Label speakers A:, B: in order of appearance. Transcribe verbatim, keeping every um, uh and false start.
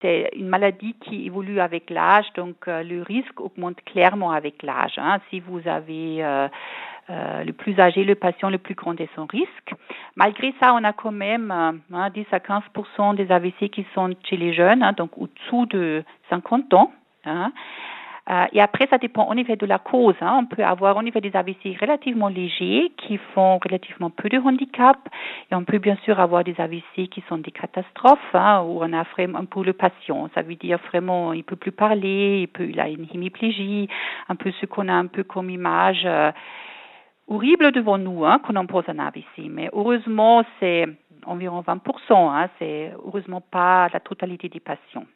A: C'est une maladie qui évolue avec l'âge, donc euh, le risque augmente clairement avec l'âge. Hein. Si vous avez euh, euh, le plus âgé, le patient, le plus grand est son risque. Malgré ça, on a quand même euh, hein, dix à quinze pour cent des A V C qui sont chez les jeunes, hein, donc au-dessous de cinquante ans. Hein. Euh, et après, ça dépend en effet de la cause. Hein. On peut avoir en effet des A V C relativement légers qui font relativement peu de handicap. Et on peut bien sûr avoir des A V C qui sont des catastrophes, hein, où on a vraiment pour le patient. Ça veut dire vraiment, il peut plus parler, il peut, il a une hémiplégie, un peu ce qu'on a un peu comme image euh, horrible devant nous, hein, quand on pose un A V C. Mais heureusement, c'est environ vingt pour cent. Hein, c'est heureusement pas la totalité des patients.